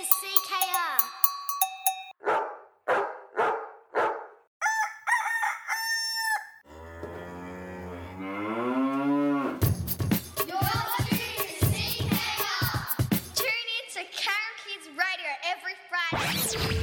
CKR. You're listening to CKR. Tune in to Karen Kids Radio every Friday.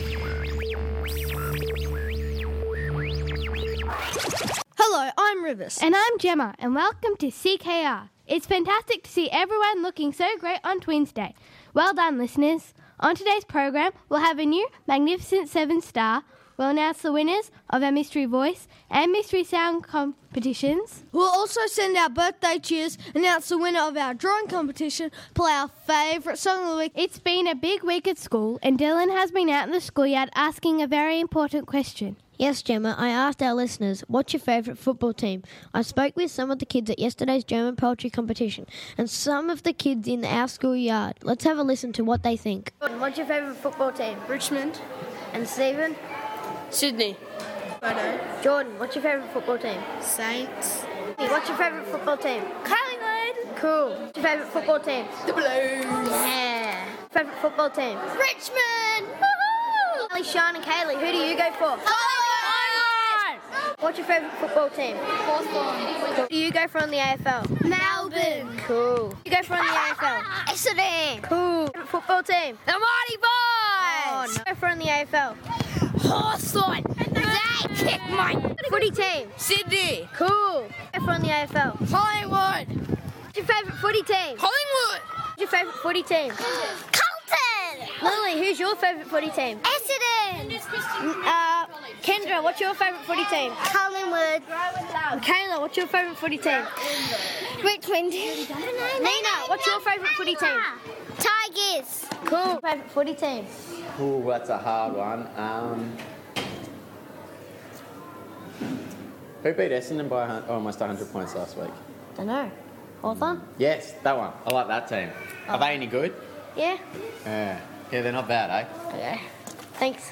Hello, I'm Rivers. And I'm Gemma, and welcome to CKR. It's fantastic to see everyone looking so great on Twins Day. Well done, listeners. On today's program, we'll have a new Magnificent 7 star. We'll announce the winners of our Mystery Voice and Mystery Sound competitions. We'll also send out birthday cheers, announce the winner of our drawing competition, play our favourite song of the week. It's been a big week at school, and Dylan has been out in the schoolyard asking a very important question. Yes, Gemma, I asked our listeners, what's your favourite football team? I spoke with some of the kids at yesterday's German poetry competition and some of the kids in our schoolyard. Let's have a listen to what they think. What's your favourite football team? Richmond. And Stephen? Sydney. Jordan, what's your favourite football team? Saints. What's your favourite football team? Collingwood. Cool. What's your favourite football team? The Blues. Yeah. Favourite football team? Richmond. Woohoo! Ali, Sean and Kaylee, who do you go for? What's your favourite football team? Hawthorn. Who do you go for in the AFL? Melbourne. Cool. Who do you go for in the AFL? Essendon. Cool. Favourite football team? The Mighty Boys. Who do you go for in the AFL? Hawthorn. They kick my Footy team? Sydney. Cool. Who do you go for in the AFL? Hollywood. What's your favourite footy team? Collingwood. What's your favourite footy team? Colton. Lily, who's your favourite footy team? Essendon. Kendra, what's your favourite footy team? Collingwood. Kayla, what's your favourite footy team? Richmond. Nina, what's your favourite footy team? Tigers. Cool. Favourite footy team? Ooh, that's a hard one. Who beat Essendon by almost 100 points last week? Dunno. Hawthorn? Yes, that one. I like that team. Are they any good? Yeah. Yeah, they're not bad, eh? Okay. Thanks.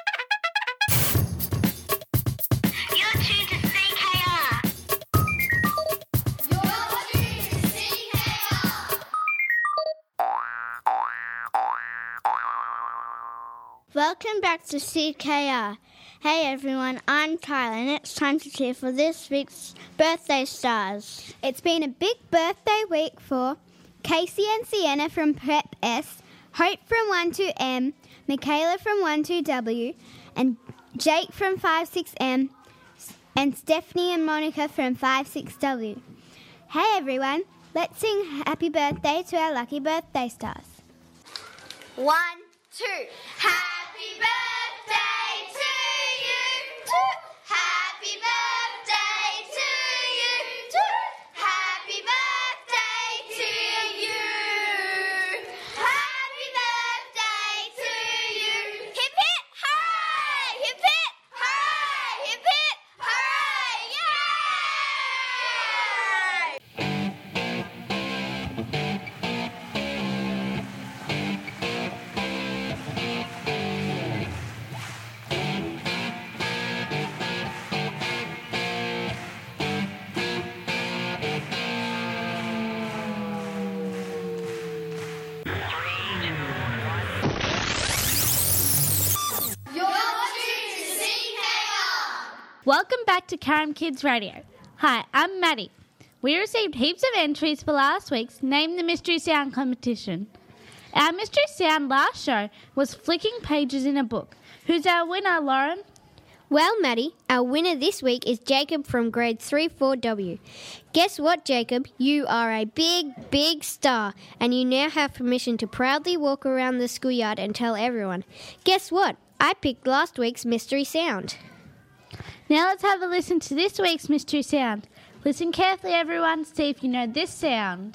You're tuned to CKR. You're listening to CKR. Welcome back to CKR. Hey everyone, I'm Tyler and it's time to cheer for this week's birthday stars. It's been a big birthday week for Casey and Sienna from Prep S, Hope from 12M, Michaela from 12W, and Jake from 56M, and Stephanie and Monica from 56W. Hey everyone, let's sing happy birthday to our lucky birthday stars. 1, 2. Happy birthday to you. Happy birthday to you. Happy birthday to you. Happy birthday to you. Hip hip hooray! Hip hip hooray! Hip hip hooray! Yay! You're listening to CKR. Welcome back to Karen Kids Radio. Hi, I'm Maddie. We received heaps of entries for last week's Name the Mystery Sound competition. Our mystery sound last show was flicking pages in a book. Who's our winner, Lauren? Well, Maddie, our winner this week is Jacob from grade 3-4W. Guess what, Jacob? You are a big, big star, and you now have permission to proudly walk around the schoolyard and tell everyone. Guess what? I picked last week's mystery sound. Now let's have a listen to this week's mystery sound. Listen carefully, everyone. See if you know this sound.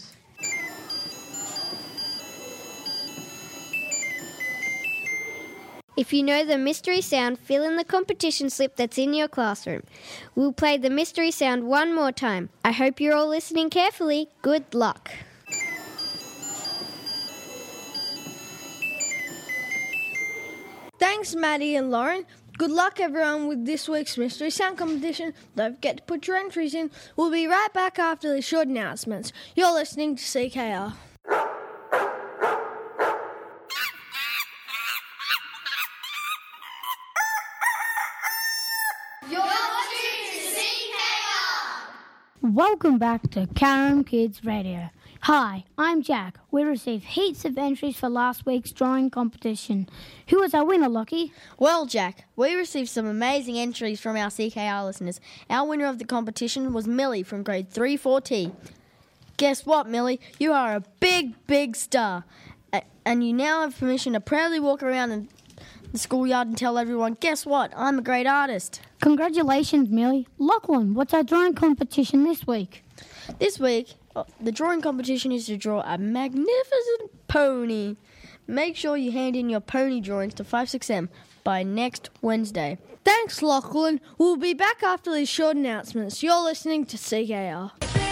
If you know the mystery sound, fill in the competition slip that's in your classroom. We'll play the mystery sound one more time. I hope you're all listening carefully. Good luck. Thanks, Maddie and Lauren. Good luck, everyone, with this week's Mystery Sound competition. Don't forget to put your entries in. We'll be right back after the short announcements. You're listening to CKR. Welcome back to Karen Kids Radio. Hi, I'm Jack. We received heaps of entries for last week's drawing competition. Who was our winner, Lockie? Well, Jack, we received some amazing entries from our CKR listeners. Our winner of the competition was Millie from grade 3-4T. Guess what, Millie? You are a big, big star. And you now have permission to proudly walk around in the schoolyard and tell everyone, guess what? I'm a great artist. Congratulations, Millie. Lachlan, what's our drawing competition this week? This week, the drawing competition is to draw a magnificent pony. Make sure you hand in your pony drawings to 56M by next Wednesday. Thanks, Lachlan. We'll be back after these short announcements. You're listening to CKR.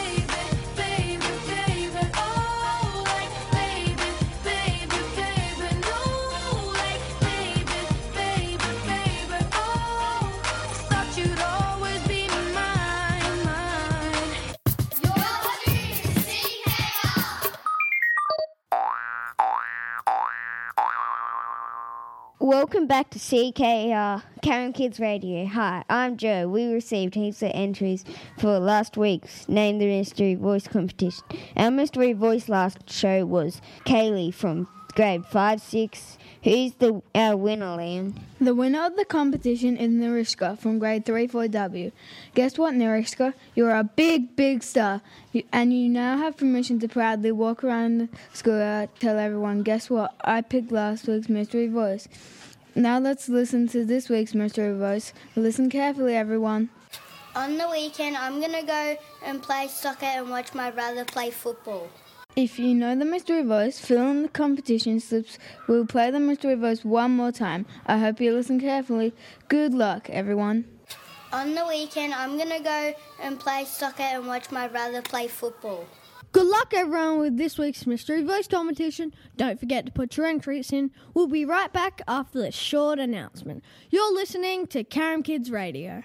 Welcome back to CKR, Karen Kids Radio. Hi, I'm Joe. We received heaps of entries for last week's Name the Mystery Voice competition. Our mystery voice last show was Kaylee from grade 5-6. Who's our winner, Liam? The winner of the competition is Nariska from grade 3-4W. Guess what, Nariska? You're a big, big star. And you now have permission to proudly walk around the school, tell everyone, guess what? I picked last week's mystery voice. Now let's listen to this week's mystery voice. Listen carefully, everyone. On the weekend, I'm going to go and play soccer and watch my brother play football. If you know the mystery voice, fill in the competition slips. We'll play the mystery voice one more time. I hope you listen carefully. Good luck, everyone. On the weekend, I'm going to go and play soccer and watch my brother play football. Good luck, everyone, with this week's mystery voice competition. Don't forget to put your entries in. We'll be right back after this short announcement. You're listening to Karen Kids Radio.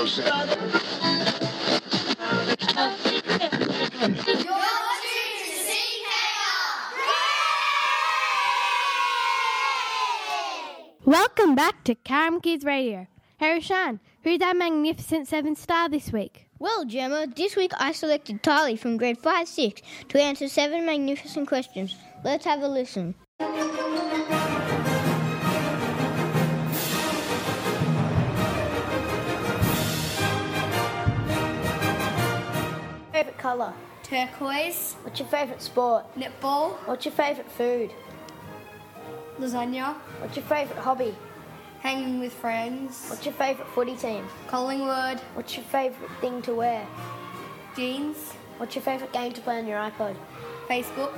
Welcome back to Karen Kids Radio. Hey, Roshan, who's our magnificent 7-star this week? Well, Gemma, this week I selected Tylee from grade 5-6 to answer 7 magnificent questions. Let's have a listen. Favourite colour? Turquoise. What's your favourite sport? Netball. What's your favourite food? Lasagna. What's your favourite hobby? Hanging with friends. What's your favourite footy team? Collingwood. What's your favourite thing to wear? Jeans. What's your favourite game to play on your iPod? Facebook.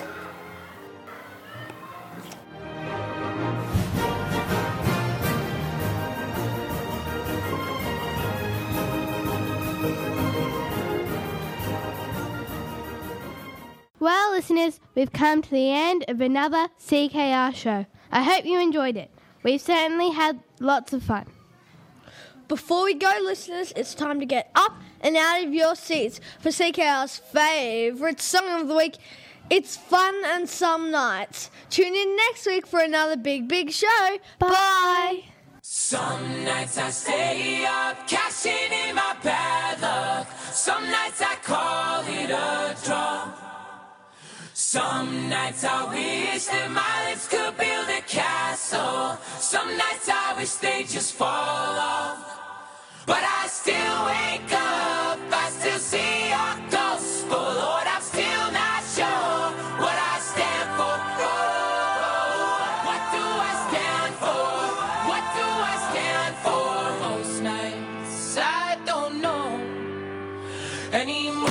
Well, listeners, we've come to the end of another CKR show. I hope you enjoyed it. We've certainly had lots of fun. Before we go, listeners, it's time to get up and out of your seats for CKR's favourite song of the week. It's Fun and Some Nights. Tune in next week for another big, big show. Bye. Some nights I stay up, cashing in my bad luck. Some nights I call it a draw. Some nights I wish that my lips could build a castle. Some nights I wish they'd just fall off. But I still wake up, I still see your gospel. Lord, I'm still not sure what I stand for. Oh, what do I stand for? What do I stand for? Most nights I don't know anymore.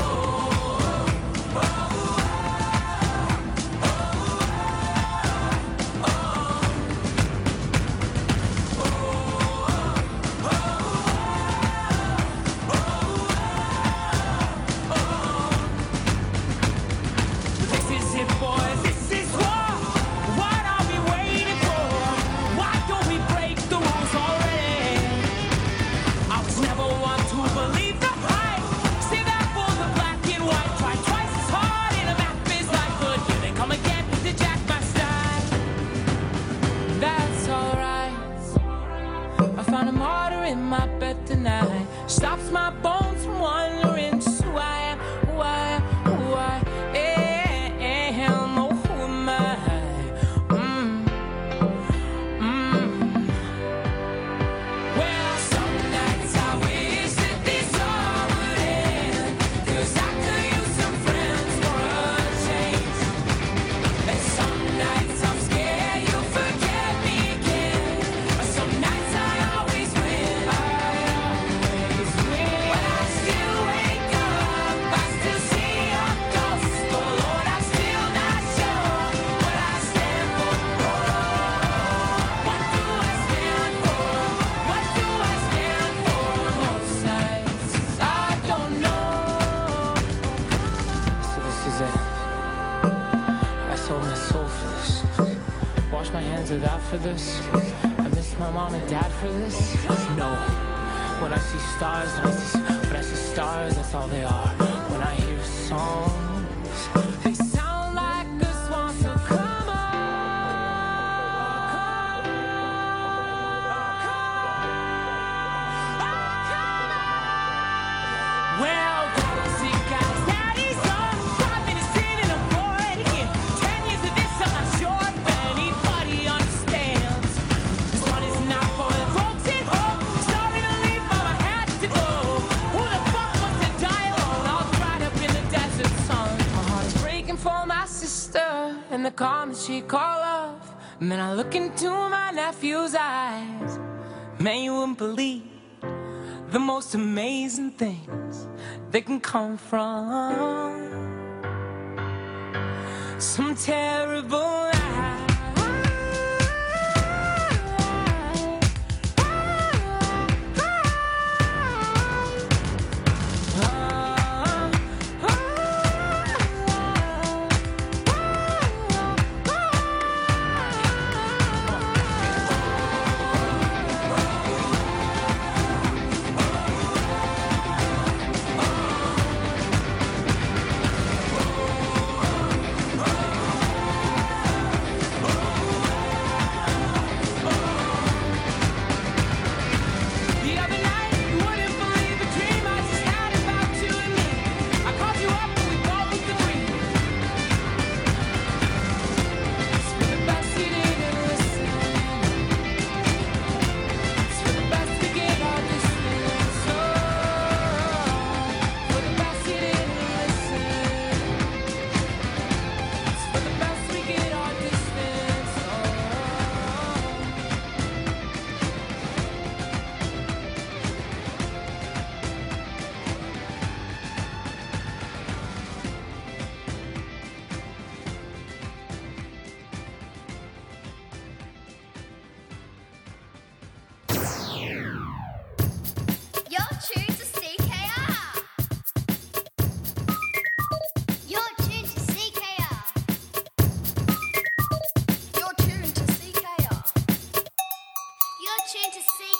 Stops my bones from wandering, just who I am. out for this. I miss my mom and dad for this. No. When I see stars, that's all they are. When I hear songs, they sound like a swan, so come on. Well, see, guys, daddy's on 5 minutes in and I'm bored again. 10 years of this, I'm not sure if anybody understands. This one is not for the folks at home. Sorry to leave, but I had to go. Who the fuck wants to die alone? All dried up in the desert sun. My heart is breaking for my sister and the calm that she call love. And then I look into my nephew's eyes. Man, you wouldn't believe the most amazing things that can come from some terrible lie. You're tuned to CKR. You're tuned to CKR. You're tuned to CKR. You're tuned to CKR.